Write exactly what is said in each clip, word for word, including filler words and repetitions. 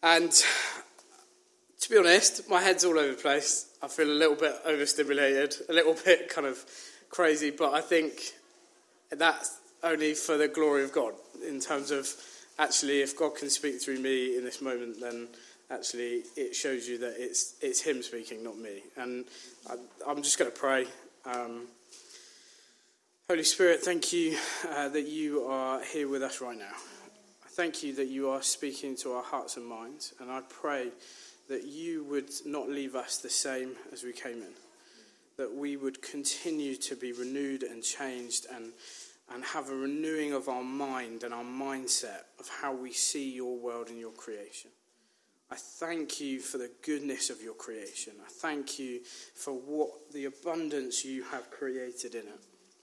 And to be honest, my head's all over the place. I feel a little bit overstimulated, a little bit kind of crazy, but I think that's only for the glory of God, in terms of actually if God can speak through me in this moment, then actually it shows you that it's it's him speaking, not me. And I, I'm just going to pray. Um, Holy Spirit, thank you uh, that you are here with us right now. Thank you that you are speaking to our hearts and minds, and I pray that you would not leave us the same as we came in, that we would continue to be renewed and changed and and have a renewing of our mind and our mindset of how we see your world and your creation. I thank you for the goodness of your creation. I thank you for what the abundance you have created in it.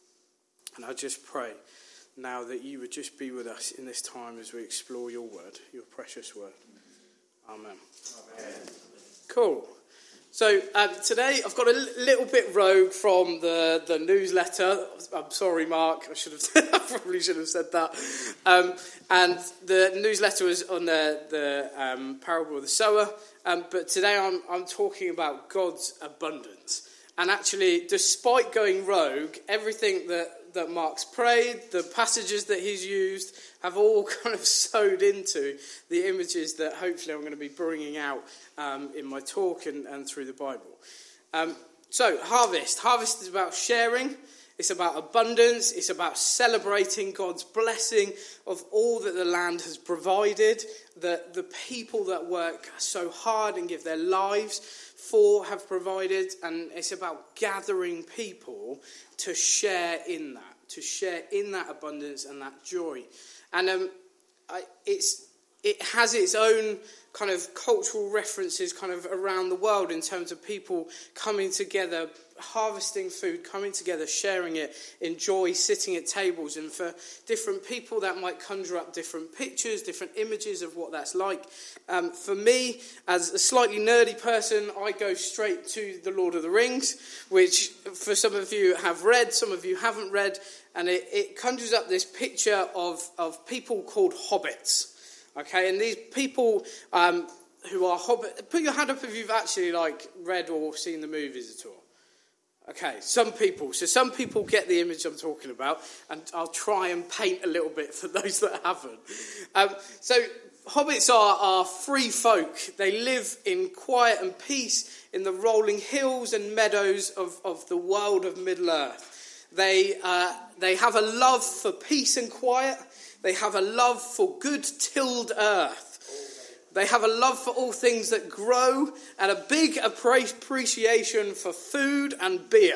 And I just pray now that you would just be with us in this time as we explore your word, your precious word. Amen. Amen. Cool. So um, today I've got a l- little bit rogue from the, the newsletter. I'm sorry, Mark. I should have. I probably should have said that. Um, and the newsletter was on the the um, parable of the sower. Um, but today I'm I'm talking about God's abundance. And actually, despite going rogue, everything that that Mark's prayed, the passages that he's used, have all kind of sewed into the images that hopefully I'm going to be bringing out um, in my talk and, and through the Bible. Um, so, harvest. Harvest is about sharing. It's about abundance. It's about celebrating God's blessing of all that the land has provided, that the people that work so hard and give their lives for have provided, and it's about gathering people to share in that, to share in that abundance and that joy. And um, I, it's it has its own kind of cultural references kind of around the world in terms of people coming together, harvesting food, coming together, sharing it, enjoy sitting at tables. And for different people, that might conjure up different pictures, different images of what that's like. Um, for me, as a slightly nerdy person, I go straight to The Lord of the Rings, which for some of you have read, some of you haven't read, and it, it conjures up this picture of, of people called hobbits. Okay, and these people um, who are hobbits, put your hand up if you've actually like read or seen the movies at all. Okay, some people. So some people get the image I'm talking about, and I'll try and paint a little bit for those that haven't. Um, so hobbits are, are free folk. They live in quiet and peace in the rolling hills and meadows of, of the world of Middle-earth. They uh, they have a love for peace and quiet. They have a love for good tilled earth. They have a love for all things that grow and a big appreciation for food and beer.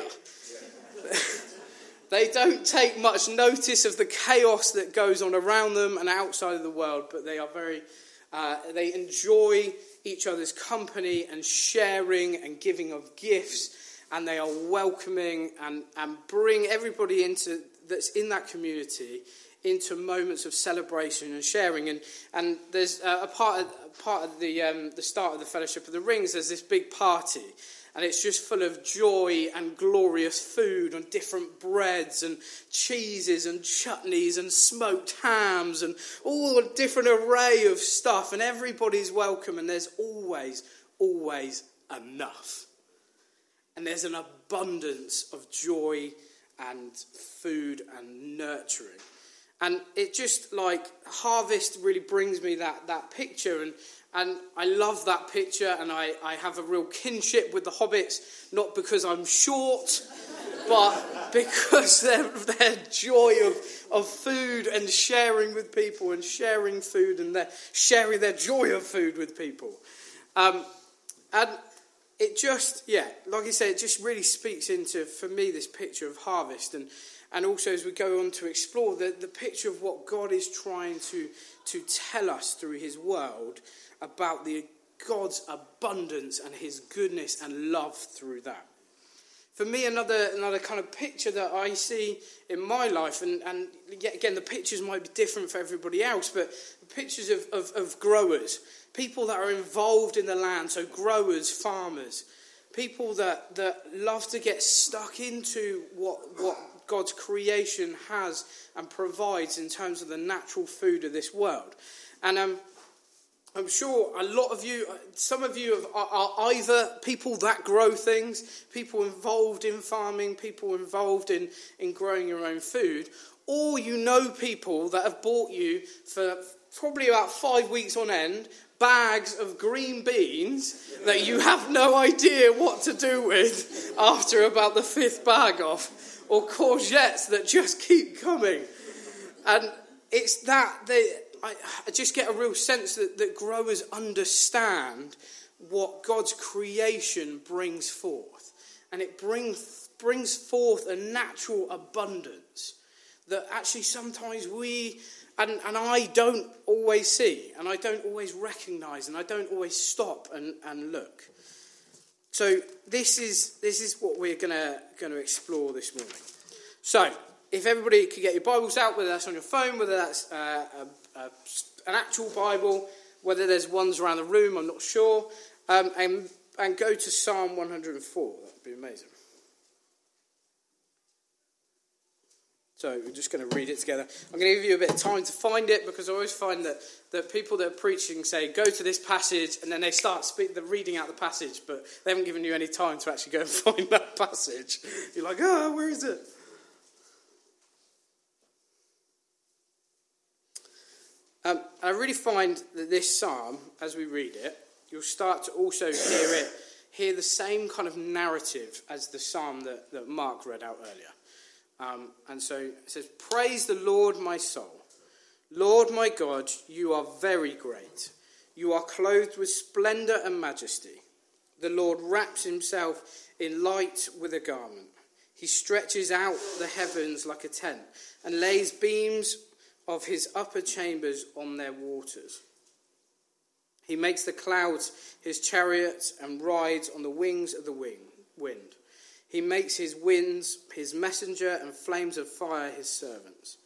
They don't take much notice of the chaos that goes on around them and outside of the world, but they are very, uh, they enjoy each other's company and sharing and giving of gifts, and they are welcoming and, and bring everybody into that's in that community into moments of celebration and sharing. And and there's uh, a part of, a part of the um, the start of the Fellowship of the Rings, there's this big party, and it's just full of joy and glorious food and different breads and cheeses and chutneys and smoked hams and all a different array of stuff, and everybody's welcome, and there's always, always enough. And there's an abundance of joy and food and nurturing. And it just, like, harvest really brings me that, that picture. And, and I love that picture. And I, I have a real kinship with the hobbits, not because I'm short, but because their, their joy of, of food and sharing with people and sharing food and their, sharing their joy of food with people. Um, and it just, yeah, like I say, it just really speaks into, for me, this picture of harvest. And And also as we go on to explore the, the picture of what God is trying to, to tell us through his world about the God's abundance and his goodness and love through that. For me, another another kind of picture that I see in my life, and, and yet again, the pictures might be different for everybody else, but the pictures of, of, of growers, people that are involved in the land, so growers, farmers, people that, that love to get stuck into what what God's creation has and provides in terms of the natural food of this world. And um, I'm sure a lot of you, some of you are, are either people that grow things, people involved in farming, people involved in, in growing your own food, or you know people that have bought you for probably about five weeks on end bags of green beans that you have no idea what to do with after about the fifth bag off, or courgettes that just keep coming. And it's that they, I, I just get a real sense that, that growers understand what God's creation brings forth, and it brings brings forth a natural abundance that actually sometimes we and, and I don't always see, and I don't always recognise, and I don't always stop and, and look. So this is this is what we're gonna gonna explore this morning. So if everybody could get your Bibles out, whether that's on your phone, whether that's uh, a, a, an actual Bible, whether there's ones around the room, I'm not sure, um, and and go to Psalm one hundred four. That'd be amazing. So we're just going to read it together. I'm going to give you a bit of time to find it, because I always find that, that people that are preaching say, go to this passage, and then they start speak, the reading out the passage, but they haven't given you any time to actually go and find that passage. You're like, oh, where is it? Um, I really find that this psalm, as we read it, you'll start to also hear it, hear the same kind of narrative as the psalm that, that Mark read out earlier. Um, and so it says, praise the Lord, my soul. Lord, my God, you are very great. You are clothed with splendour and majesty. The Lord wraps himself in light with a garment. He stretches out the heavens like a tent and lays beams of his upper chambers on their waters. He makes the clouds his chariots and rides on the wings of the wind. He makes his winds his messenger and flames of fire his servants.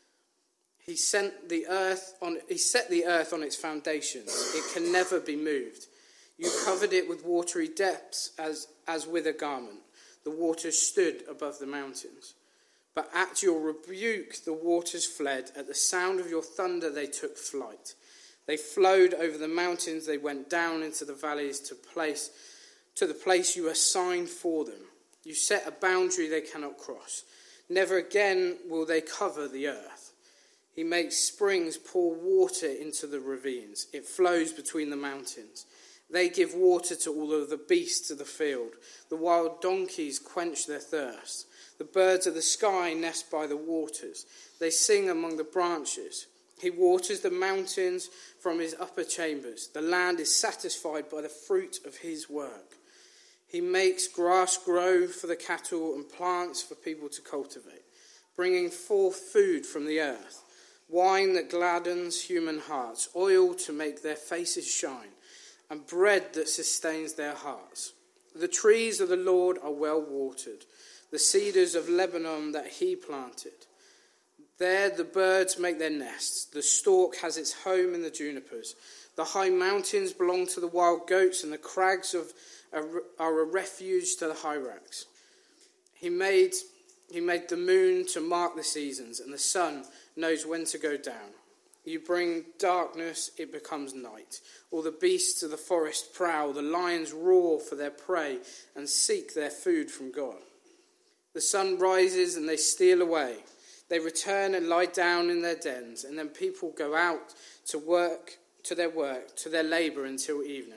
He sent the earth on he set the earth on its foundations. It can never be moved. You covered it with watery depths as, as with a garment. The waters stood above the mountains. But at your rebuke the waters fled. At the sound of your thunder they took flight. They flowed over the mountains. They went down into the valleys to place to the place you assigned for them. You set a boundary they cannot cross. Never again will they cover the earth. He makes springs pour water into the ravines. It flows between the mountains. They give water to all of the beasts of the field. The wild donkeys quench their thirst. The birds of the sky nest by the waters. They sing among the branches. He waters the mountains from his upper chambers. The land is satisfied by the fruit of his work. He makes grass grow for the cattle and plants for people to cultivate, bringing forth food from the earth, wine that gladdens human hearts, oil to make their faces shine, and bread that sustains their hearts. The trees of the Lord are well watered, the cedars of Lebanon that he planted. There the birds make their nests. The stork has its home in the junipers. The high mountains belong to the wild goats, and the crags of are a refuge to the hyrax. He made he made the moon to mark the seasons, and the sun knows when to go down. You bring darkness, it becomes night. All the beasts of the forest prowl. The lions roar for their prey and seek their food from God. The sun rises and they steal away. They return and lie down in their dens, and then people go out to work, to their work, to their labour until evening.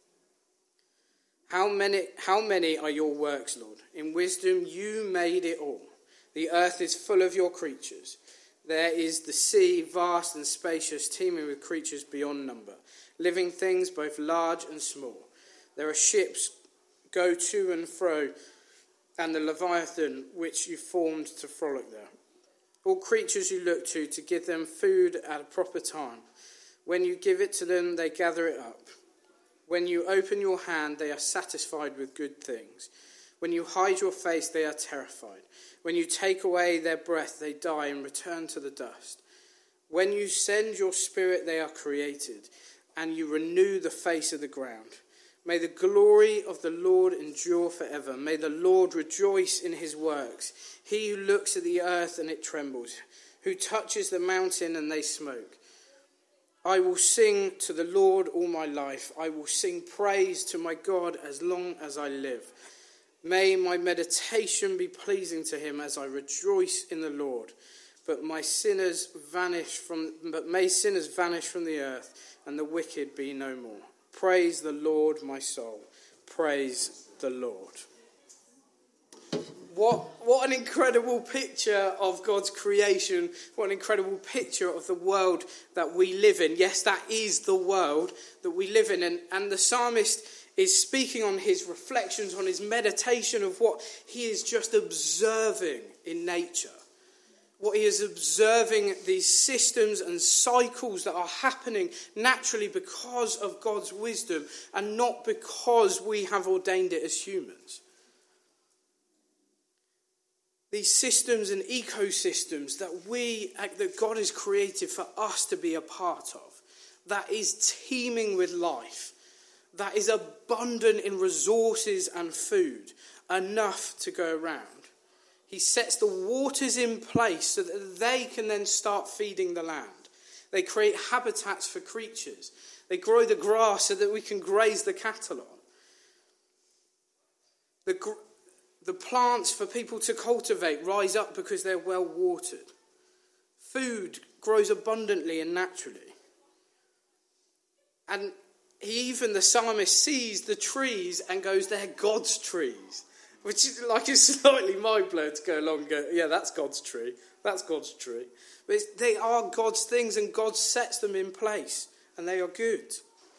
How many, how many are your works, Lord? In wisdom you made it all. The earth is full of your creatures. There is the sea, vast and spacious, teeming with creatures beyond number, living things both large and small. There are ships go to and fro, and the Leviathan which you formed to frolic there. All creatures you look to to give them food at a proper time. When you give it to them, they gather it up. When you open your hand, they are satisfied with good things. When you hide your face, they are terrified. When you take away their breath, they die and return to the dust. When you send your spirit, they are created, and you renew the face of the ground. May the glory of the Lord endure forever. May the Lord rejoice in his works. He who looks at the earth and it trembles, who touches the mountain and they smoke. I will sing to the Lord all my life. I will sing praise to my God as long as I live. May my meditation be pleasing to him as I rejoice in the Lord. But my sinners vanish from but may sinners vanish from the earth, and the wicked be no more. Praise the Lord, my soul. Praise the Lord. What, what an incredible picture of God's creation. What an incredible picture of the world that we live in. Yes, that is the world that we live in. And, and the psalmist is speaking on his reflections, on his meditation of what he is just observing in nature. What he is observing, these systems and cycles that are happening naturally because of God's wisdom and not because we have ordained it as humans. These systems and ecosystems that we, that God has created for us to be a part of, that is teeming with life, that is abundant in resources and food, enough to go around. He sets the waters in place so that they can then start feeding the land. They create habitats for creatures. They grow the grass so that we can graze the cattle on. The gr- The plants for people to cultivate rise up because they're well watered. Food grows abundantly and naturally. And he, even the psalmist, sees the trees and goes, they're God's trees. Which is like is slightly mind-blowing to go along and go, yeah, that's God's tree. That's God's tree. But it's, they are God's things and God sets them in place and they are good.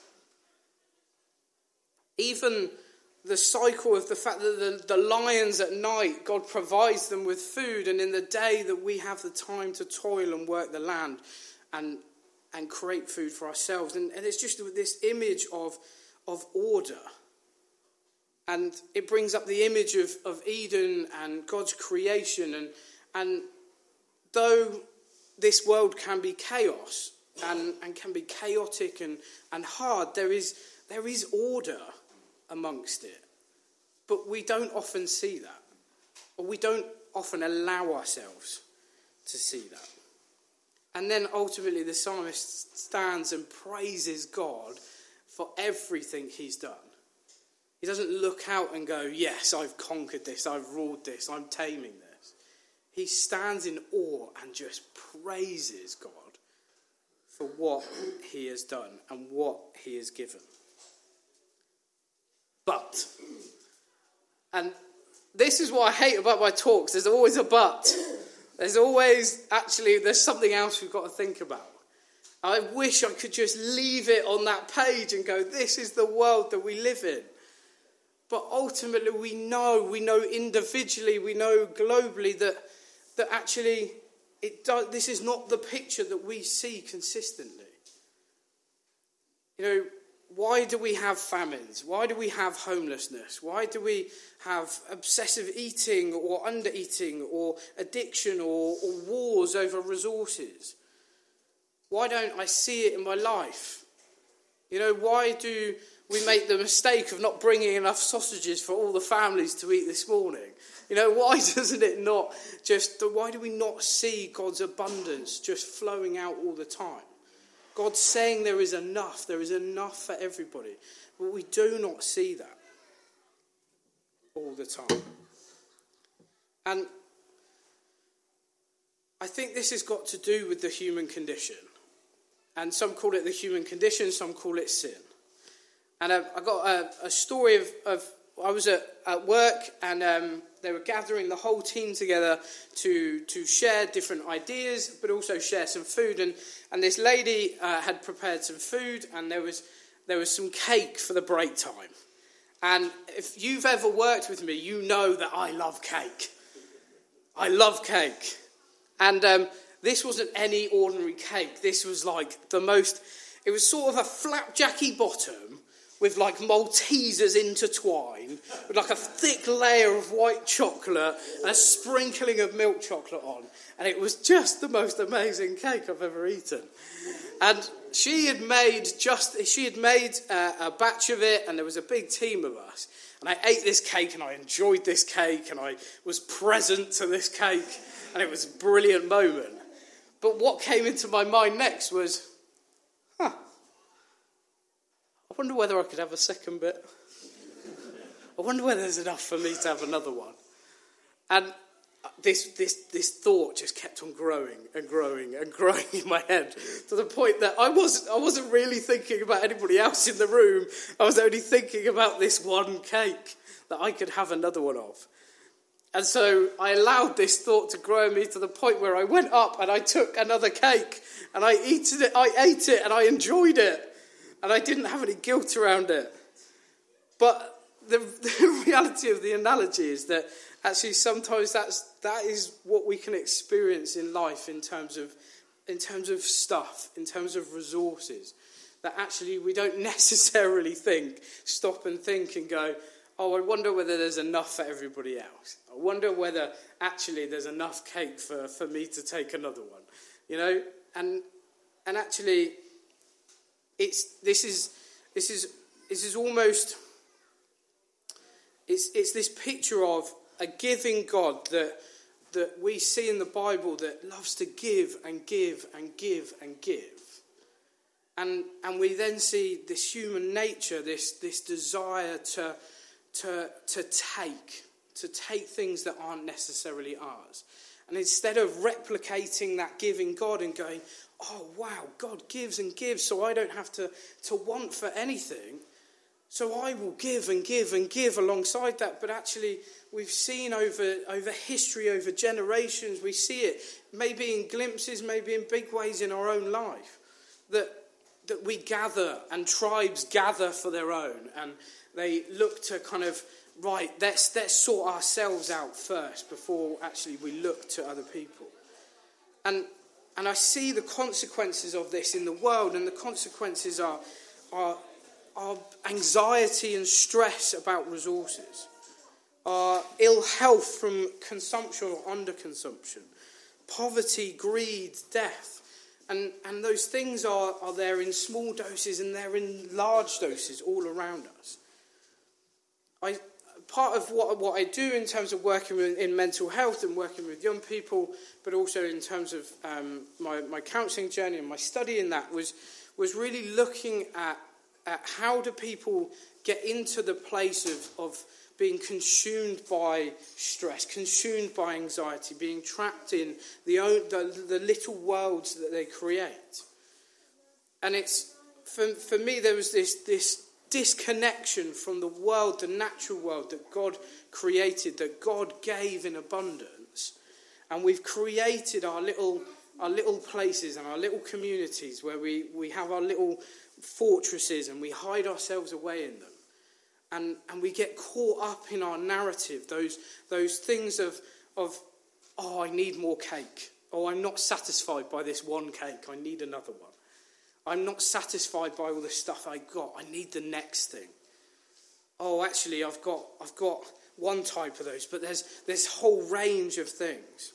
Even the cycle of the fact that the, the lions at night, God provides them with food, and in the day that we have the time to toil and work the land and and create food for ourselves. And, and it's just this image of, of order. And it brings up the image of, of Eden and God's creation. And, and though this world can be chaos and, and can be chaotic and, and hard, there is there is order amongst it. But we don't often see that. Or we don't often allow ourselves to see that. And then ultimately the psalmist stands and praises God for everything he's done. He doesn't look out and go, yes, I've conquered this, I've ruled this, I'm taming this. He stands in awe and just praises God for what he has done and what he has given. But, and this is what I hate about my talks, there's always a but. There's always, actually, there's something else we've got to think about. I wish I could just leave it on that page and go, this is the world that we live in. But ultimately we know, we know individually, we know globally that, that actually it does, this is not the picture that we see consistently. You know, why do we have famines? Why do we have homelessness? Why do we have obsessive eating or under-eating or addiction or, or wars over resources? Why don't I see it in my life? You know, why do we make the mistake of not bringing enough sausages for all the families to eat this morning? You know, why doesn't it not just, why do we not see God's abundance just flowing out all the time? God's saying there is enough, there is enough for everybody. But we do not see that all the time. And I think this has got to do with the human condition. And some call it the human condition, some call it sin. And I, I got a, a story of, of, I was at, at work and um, they were gathering the whole team together to to share different ideas, but also share some food. And, and this lady uh, had prepared some food and there was there was some cake for the break time. And if you've ever worked with me, you know that I love cake. I love cake. And um, this wasn't any ordinary cake. This was like the most, it was sort of a flapjacky bottom with like Maltesers intertwined, with like a thick layer of white chocolate and a sprinkling of milk chocolate on. And it was just the most amazing cake I've ever eaten. And she had made just, she had made uh, a batch of it, and there was a big team of us. And I ate this cake and I enjoyed this cake and I was present to this cake and it was a brilliant moment. But what came into my mind next was, huh, I wonder whether I could have a second bit. I wonder whether there's enough for me to have another one. And this this this thought just kept on growing and growing and growing in my head to the point that I wasn't I wasn't really thinking about anybody else in the room. I was only thinking about this one cake that I could have another one of. And so I allowed this thought to grow in me to the point where I went up and I took another cake and I ate it. I ate it and I enjoyed it, and I didn't have any guilt around it. But the, the reality of the analogy is that actually sometimes that's that is what we can experience in life in terms of in terms of stuff, in terms of resources. That actually we don't necessarily think, stop and think and go, oh, I wonder whether there's enough for everybody else. I wonder whether actually there's enough cake for, for me to take another one. You know? And and actually it's this is this is this is almost it's it's this picture of a giving God that that we see in the Bible that loves to give and give and give and give. And and we then see this human nature, this this desire to to to take, to take things that aren't necessarily ours. And instead of replicating that giving God and going, oh wow, God gives and gives, so I don't have to, to want for anything, so I will give and give and give alongside that. But actually, we've seen over, over history, over generations, we see it maybe in glimpses, maybe in big ways in our own life, that that we gather and tribes gather for their own, and they look to kind of, right, let's, let's sort ourselves out first before actually we look to other people. And and I see the consequences of this in the world, and the consequences are, are, are anxiety and stress about resources, are ill health from consumption or underconsumption, poverty, greed, death. And and those things are, are there in small doses and they're in large doses all around us. I part of what what I do in terms of working with, in mental health and working with young people, but also in terms of um, my, my counselling journey and my study in that was was really looking at, at how do people get into the place of, of being consumed by stress, consumed by anxiety, being trapped in the, own, the the little worlds that they create. And it's for for me there was this this disconnection from the world, the natural world that God created, that God gave in abundance, and we've created our little our little places and our little communities where we, we have our little fortresses and we hide ourselves away in them. And and we get caught up in our narrative, those those things of, of, oh, I need more cake. Oh, I'm not satisfied by this one cake. I need another one. I'm not satisfied by all the stuff I got. I need the next thing. Oh, actually, I've got I've got one type of those, but there's this whole range of things.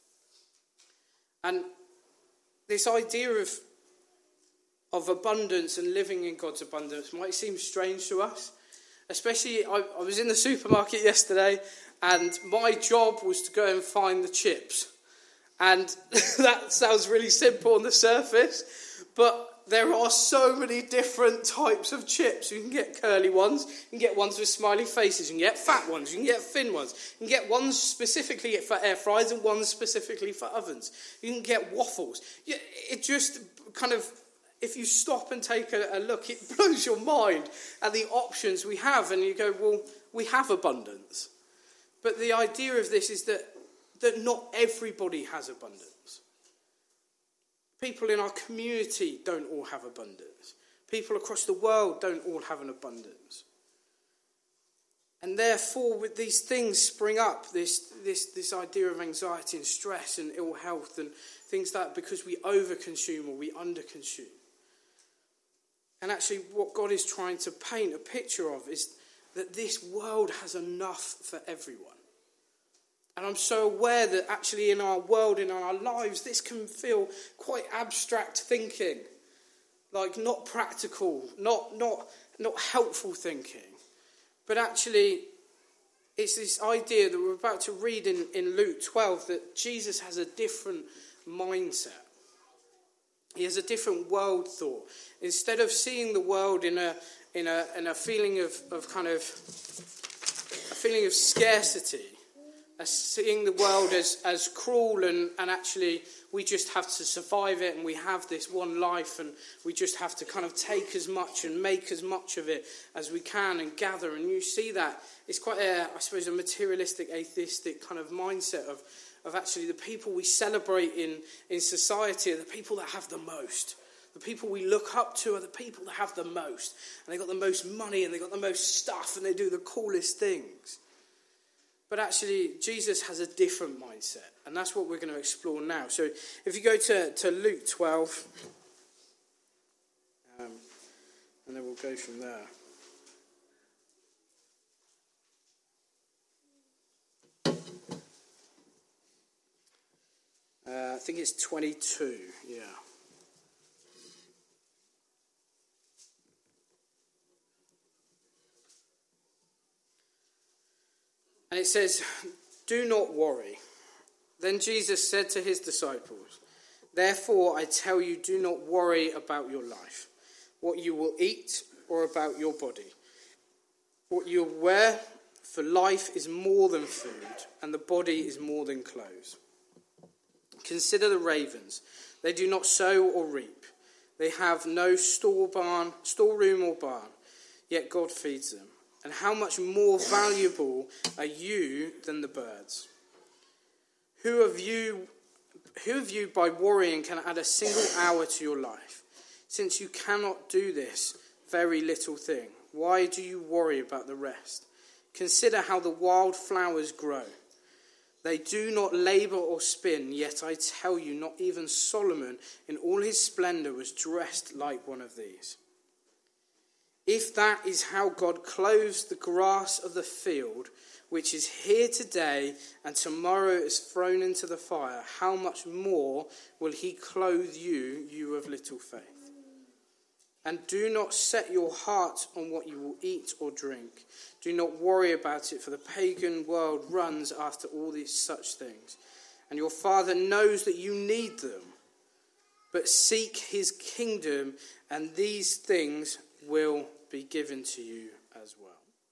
And this idea of of abundance and living in God's abundance might seem strange to us. Especially, I, I was in the supermarket yesterday, and my job was to go and find the chips. And that sounds really simple on the surface, but there are so many different types of chips. You can get curly ones, you can get ones with smiley faces, you can get fat ones, you can get thin ones, you can get ones specifically for air fryers and ones specifically for ovens. You can get waffles. It just kind of... If you stop and take a, a look, it blows your mind at the options we have. And you go, well, we have abundance. But the idea of this is that, that not everybody has abundance. People in our community don't all have abundance. People across the world don't all have an abundance. And therefore, with these things spring up, this, this, this idea of anxiety and stress and ill health and things like that, because we overconsume or we underconsume. And actually what God is trying to paint a picture of is that this world has enough for everyone. And I'm so aware that actually in our world, in our lives, this can feel quite abstract thinking. Like not practical, not, not, not helpful thinking. But actually it's this idea that we're about to read in, in Luke twelve that Jesus has a different mindset. He has a different world thought. Instead of seeing the world in a in a in a feeling of, of kind of a feeling of scarcity, as seeing the world as, as cruel and, and actually we just have to survive it and we have this one life and we just have to kind of take as much and make as much of it as we can and gather. And you see that it's quite a, I suppose, a materialistic, atheistic kind of mindset of, of actually the people we celebrate in, in society are the people that have the most. The people we look up to are the people that have the most. And they got the most money and they got the most stuff and they do the coolest things. But actually, Jesus has a different mindset. And that's what we're going to explore now. So if you go to, to Luke twelve, um, and then we'll go from there. Uh, I think it's twenty-two, yeah. And it says, "Do not worry." Then Jesus said to his disciples, "Therefore I tell you, do not worry about your life, what you will eat, or about your body, what you will wear, for life is more than food, and the body is more than clothes. Consider the ravens. They do not sow or reap. They have no store barn, storeroom or barn, yet God feeds them. And how much more valuable are you than the birds? Who of you, who of you by worrying can add a single hour to your life? Since you cannot do this very little thing, why do you worry about the rest? Consider how the wild flowers grow. They do not labor or spin, yet I tell you, not even Solomon in all his splendor was dressed like one of these. If that is how God clothes the grass of the field, which is here today and tomorrow is thrown into the fire, how much more will he clothe you, you of little faith? And do not set your heart on what you will eat or drink. Do not worry about it, for the pagan world runs after all these such things. And your Father knows that you need them. But seek his kingdom, and these things will be given to you as well.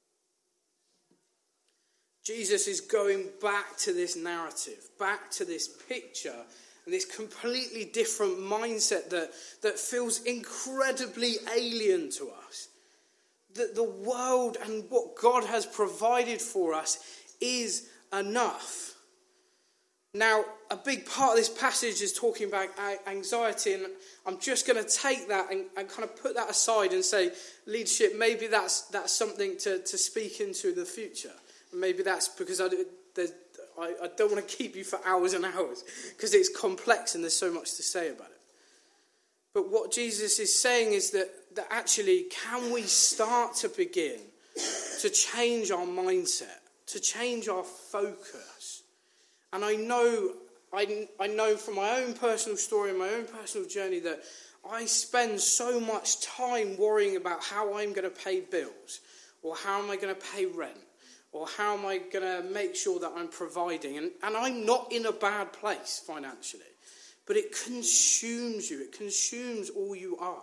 Jesus is going back to this narrative, back to this picture, and this completely different mindset that, that feels incredibly alien to us. That the world and what God has provided for us is enough. Now, a big part of this passage is talking about anxiety, and I'm just going to take that and, and kind of put that aside and say, leadership, maybe that's that's something to, to speak into the future. Maybe that's because I, I, I don't want to keep you for hours and hours, because it's complex and there's so much to say about it. But what Jesus is saying is that, that actually, can we start to begin to change our mindset, to change our focus? And I know, I, I know from my own personal story and my own personal journey that I spend so much time worrying about how I'm going to pay bills, or how am I going to pay rent, or how am I going to make sure that I'm providing. And, and I'm not in a bad place financially, but it consumes you. It consumes all you are.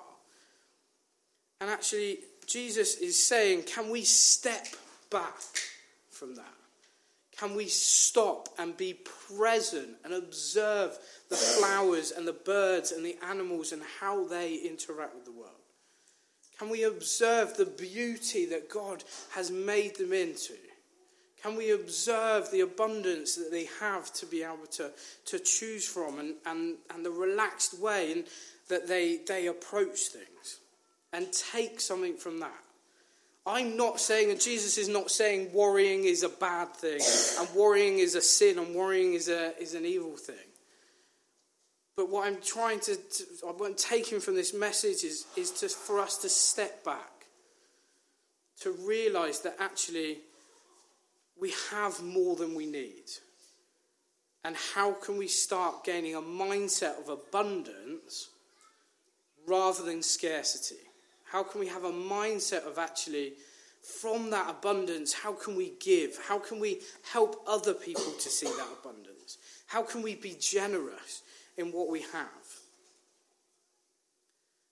And actually, Jesus is saying, can we step back from that? Can we stop and be present and observe the flowers and the birds and the animals and how they interact with the world? Can we observe the beauty that God has made them into? Can we observe the abundance that they have to be able to, to choose from, and, and, and the relaxed way in, that they, they approach things, and take something from that? I'm not saying, and Jesus is not saying worrying is a bad thing, and worrying is a sin, and worrying is a is an evil thing. But what I'm trying to, to what I'm taking from this message is, is to, for us to step back, to realise that actually we have more than we need. And how can we start gaining a mindset of abundance rather than scarcity? How can we have a mindset of actually, from that abundance, how can we give? How can we help other people to see that abundance? How can we be generous in what we have?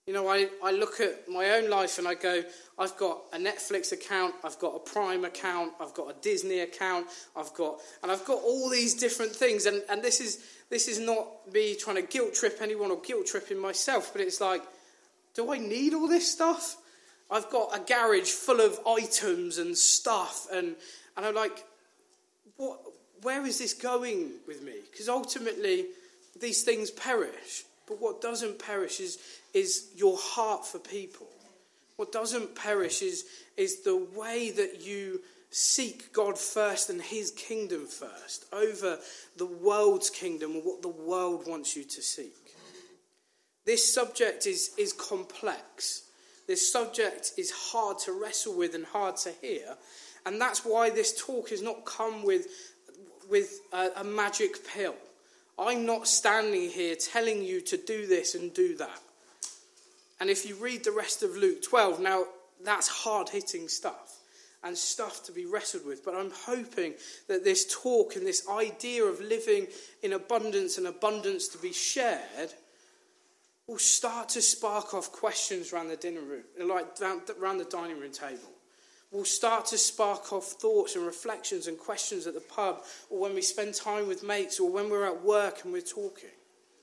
You know, I, I look at my own life and I go, I've got a Netflix account, I've got a Prime account, I've got a Disney account, I've got, and I've got all these different things. And, and this is this is not me trying to guilt trip anyone or guilt tripping myself, but it's like, do I need all this stuff? I've got a garage full of items and stuff, and and I'm like, what? Where is this going with me? Because ultimately, these things perish. But what doesn't perish is is your heart for people. What doesn't perish is is the way that you seek God first and his kingdom first over the world's kingdom and what the world wants you to seek. This subject is, is complex. This subject is hard to wrestle with and hard to hear. And that's why this talk has not come with, with a, a magic pill. I'm not standing here telling you to do this and do that. And if you read the rest of Luke twelve, now that's hard-hitting stuff and stuff to be wrestled with. But I'm hoping that this talk and this idea of living in abundance and abundance to be shared will start to spark off questions around the dinner room, like around the dining room table. We'll start to spark off thoughts and reflections and questions at the pub, or when we spend time with mates, or when we're at work and we're talking.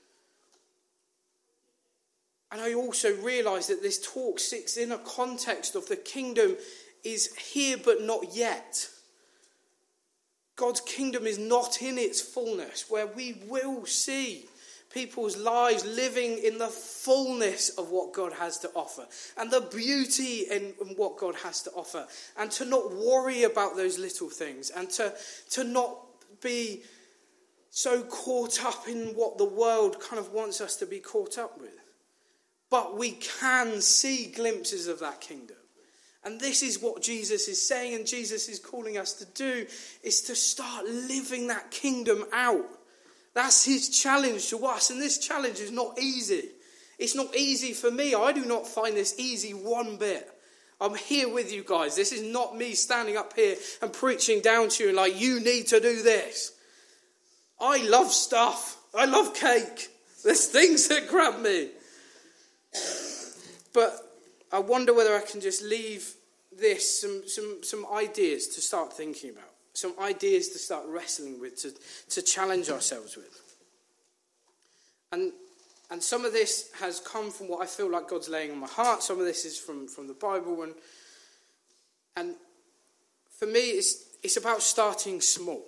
And I also realise that this talk sits in a context of the kingdom is here but not yet. God's kingdom is not in its fullness, where we will see people's lives living in the fullness of what God has to offer and the beauty in, in what God has to offer, and to not worry about those little things, and to, to not be so caught up in what the world kind of wants us to be caught up with. But we can see glimpses of that kingdom. And this is what Jesus is saying, and Jesus is calling us to do, is to start living that kingdom out. That's his challenge to us, and this challenge is not easy. It's not easy for me. I do not find this easy one bit. I'm here with you guys. This is not me standing up here and preaching down to you and like, you need to do this. I love stuff. I love cake. There's things that grab me. But I wonder whether I can just leave this, some, some, some ideas to start thinking about. Some ideas to start wrestling with, to, to challenge ourselves with. And and some of this has come from what I feel like God's laying on my heart. Some of this is from, from the Bible. And and for me, it's it's about starting small.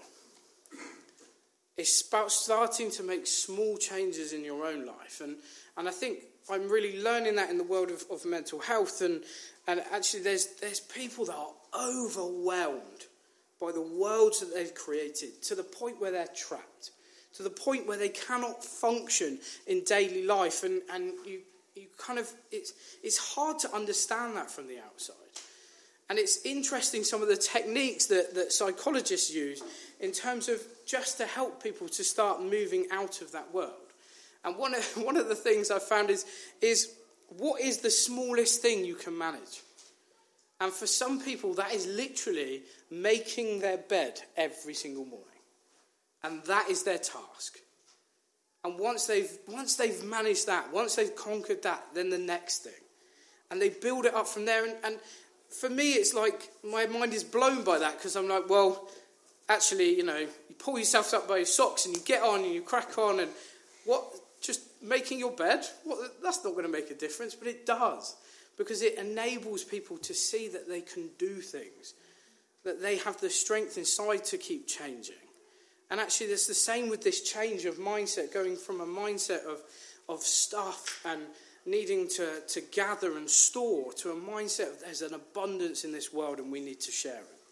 It's about starting to make small changes in your own life. And and I think I'm really learning that in the world of, of mental health. And, and actually there's there's people that are overwhelmed by the worlds that they've created, to the point where they're trapped, to the point where they cannot function in daily life. And, and you you kind of, it's it's hard to understand that from the outside. And it's interesting some of the techniques that, that psychologists use in terms of just to help people to start moving out of that world. And one of, one of the things I've found is, is what is the smallest thing you can manage? And for some people, that is literally making their bed every single morning. And that is their task. And once they've once they've managed that, once they've conquered that, then the next thing. And they build it up from there. And, and for me, it's like my mind is blown by that, because I'm like, well, actually, you know, you pull yourself up by your socks and you get on and you crack on. And what, just making your bed? Well, that's not going to make a difference, but it does. Because it enables people to see that they can do things, that they have the strength inside to keep changing. And actually, there's the same with this change of mindset, going from a mindset of, of stuff and needing to, to gather and store to a mindset of there's an abundance in this world and we need to share it.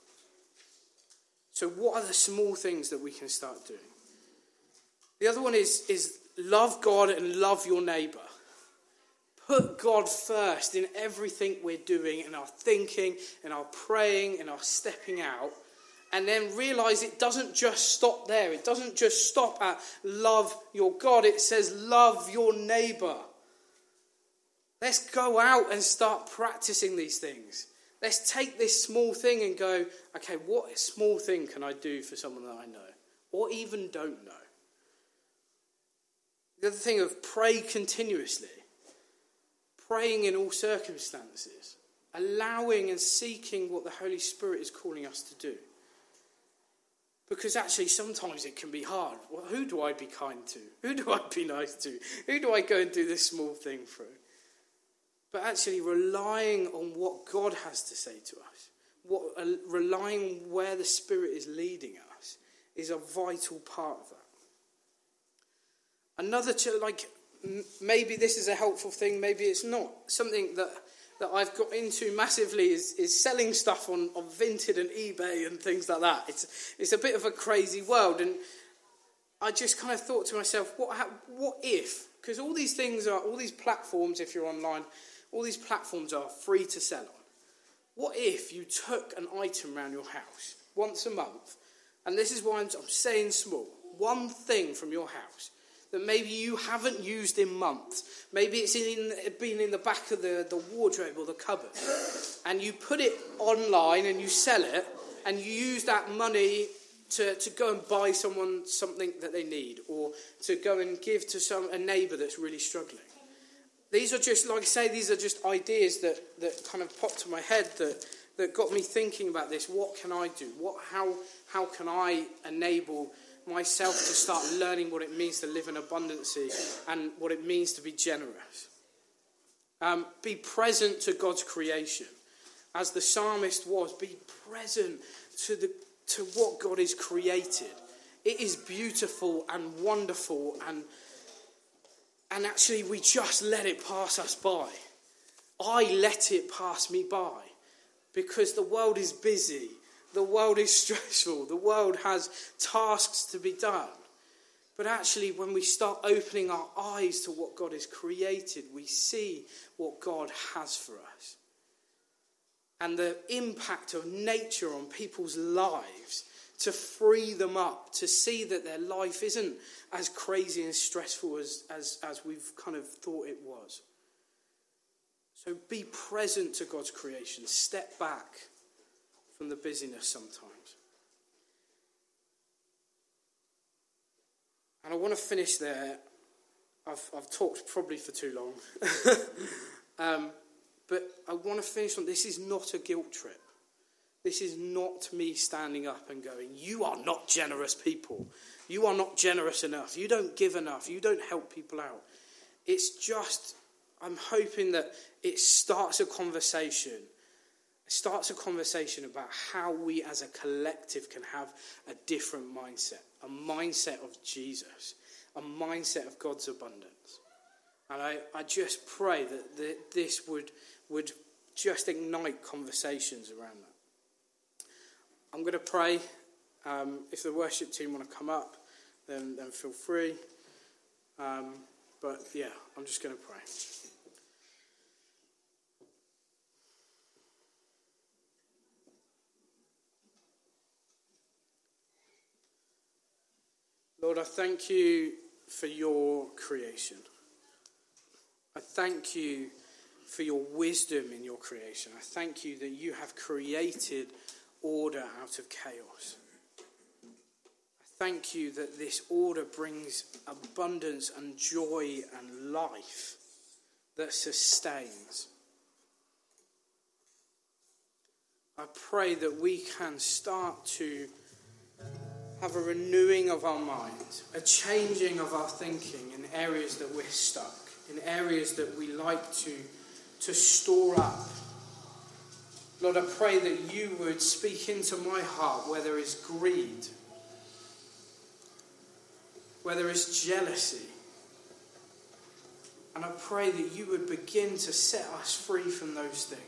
So what are the small things that we can start doing? The other one is, is love God and love your neighbour. Put God first in everything we're doing, in our thinking, in our praying, in our stepping out. And then realise it doesn't just stop there. It doesn't just stop at love your God. It says love your neighbour. Let's go out and start practicing these things. Let's take this small thing and go, okay, what small thing can I do for someone that I know? Or even don't know? The other thing of pray continuously. praying in all circumstances, allowing and seeking what the Holy Spirit is calling us to do. Because actually sometimes it can be hard. Well, who do I be kind to? Who do I be nice to? Who do I go and do this small thing through? But actually relying on what God has to say to us, what, uh, relying on where the Spirit is leading us, is a vital part of that. Another, like, maybe this is a helpful thing, maybe it's not. Something that, that I've got into massively is, is selling stuff on, on Vinted and eBay and things like that. It's it's a bit of a crazy world, and I just kind of thought to myself, what how, what if? Because all these things are, all these platforms, if you're online, all these platforms are free to sell on. What if you took an item around your house once a month, and this is why I'm, I'm saying small, one thing from your house that maybe you haven't used in months, maybe it's in been in the back of the, the wardrobe or the cupboard, and you put it online and you sell it, and you use that money to, to go and buy someone something that they need, or to go and give to some a neighbour that's really struggling. These are just, like I say, these are just ideas that, that kind of popped to my head that, that got me thinking about this. What can I do? What how how can I enable myself to start learning what it means to live in abundancy and what it means to be generous? Um, be present to God's creation. As the psalmist was, be present to the to what God has created. It is beautiful and wonderful, and and actually we just let it pass us by. I let it pass me by because the world is busy. The world is stressful. The world has tasks to be done. But actually, when we start opening our eyes to what God has created, we see what God has for us. And the impact of nature on people's lives, to free them up, to see that their life isn't as crazy and stressful as, as, as we've kind of thought it was. So be present to God's creation. Step back from the busyness sometimes. And I want to finish there. I've, I've talked probably for too long. um, but I want to finish on, this is not a guilt trip. This is not me standing up and going, you are not generous people. You are not generous enough. You don't give enough. You don't help people out. It's just, I'm hoping that it starts a conversation. It starts a conversation about how we as a collective can have a different mindset. A mindset of Jesus. A mindset of God's abundance. And I, I just pray that the, this would, would just ignite conversations around that. I'm going to pray. Um, if the worship team want to come up, then, then feel free. Um, but yeah, I'm just going to pray. Lord, I thank you for your creation. I thank you for your wisdom in your creation. I thank you that you have created order out of chaos. I thank you that this order brings abundance and joy and life that sustains. I pray that we can start to have a renewing of our minds, a changing of our thinking in areas that we're stuck, in areas that we like to, to store up. Lord, I pray that you would speak into my heart where there is greed, where there is jealousy. And I pray that you would begin to set us free from those things.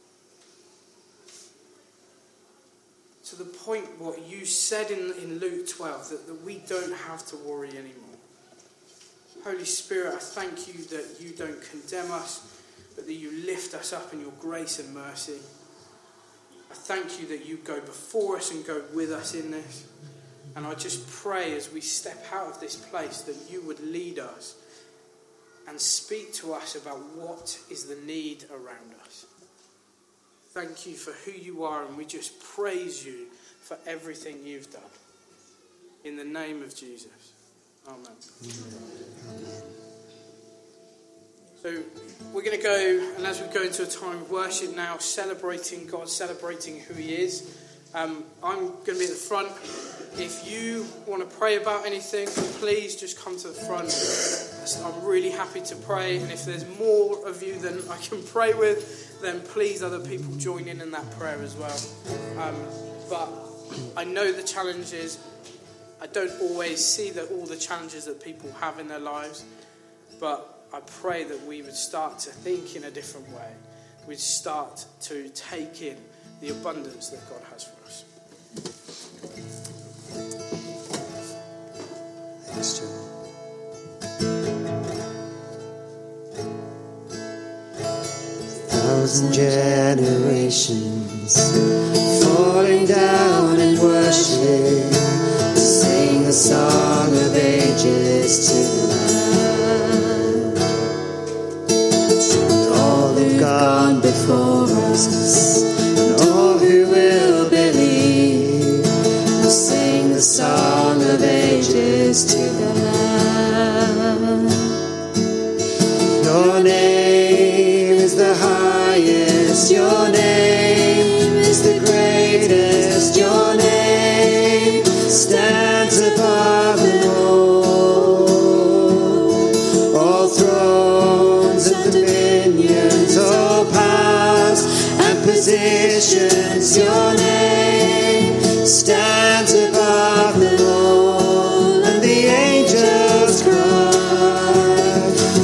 To the point what you said in, in Luke twelve, that, that we don't have to worry anymore. Holy Spirit, I thank you that you don't condemn us, but that you lift us up in your grace and mercy. I thank you that you go before us and go with us in this. And I just pray as we step out of this place that you would lead us and speak to us about what is the need around us. Thank you for who you are, and we just praise you for everything you've done. In the name of Jesus. Amen. Amen. So we're going to go, and as we go into a time of worship now, celebrating God, celebrating who he is, um, I'm going to be at the front. If you want to pray about anything, please just come to the front. I'm really happy to pray, and if there's more of you than I can pray with, then please other people join in in that prayer as well. Um, but I know the challenges. I don't always see that all the challenges that people have in their lives, but I pray that we would start to think in a different way. We'd start to take in the abundance that God has for us. Thanks, John. Thousand generations falling down in worship, sing a song of ages to the Lamb. And all who've gone before us, and all who will believe, will sing the song of ages to the Lamb. Your name is the highest, your name is the greatest, your name stands above them all. All thrones and dominions, all powers and positions, your name stands above them all. And the angels cry,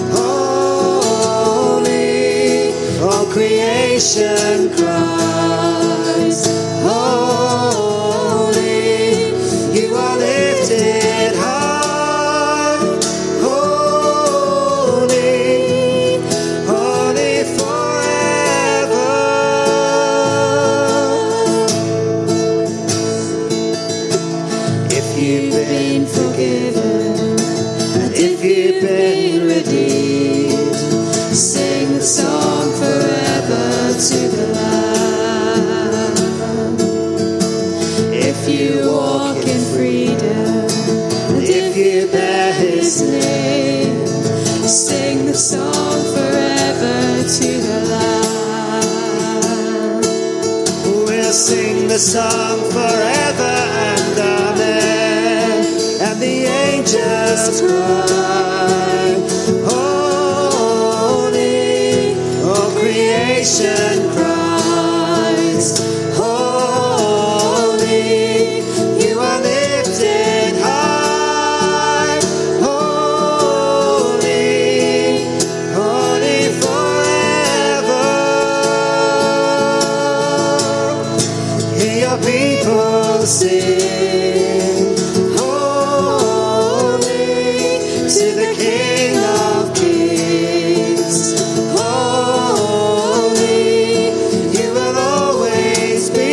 holy, all creation cries, holy, you are lifted high, holy, holy forever. If you've been forgiven, and if you've been redeemed, sing the song forever to the Lamb. If you walk in freedom, and if you bear his name, sing the song forever to the Lamb. We'll sing the song forever and amen. And the angels cry, holy, all creation cries, holy, you are lifted high, holy, holy forever. Hear your people sing, holy, to the King of Kings. Holy, you will always be.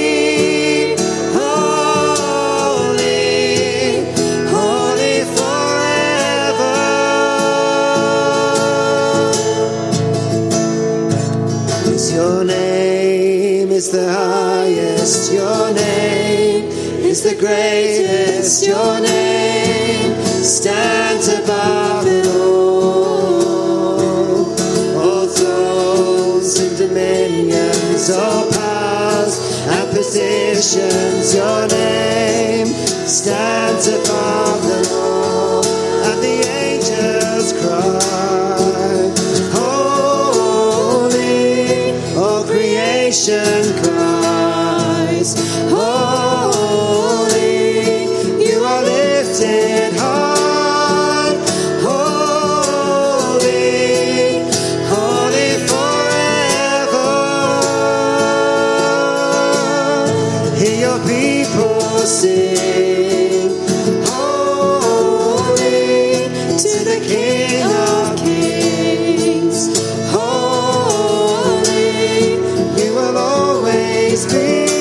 Holy, holy forever. Yes, your name is the highest, your name is the greatest, your name stands above it all. All thrones and dominions, all powers and positions, your name stands above them all. And the angels cry, holy, all creation cries, holy, you are lifted high, holy, holy forever. Hear your people sing, holy, to the King of Kings. Holy, you will always be.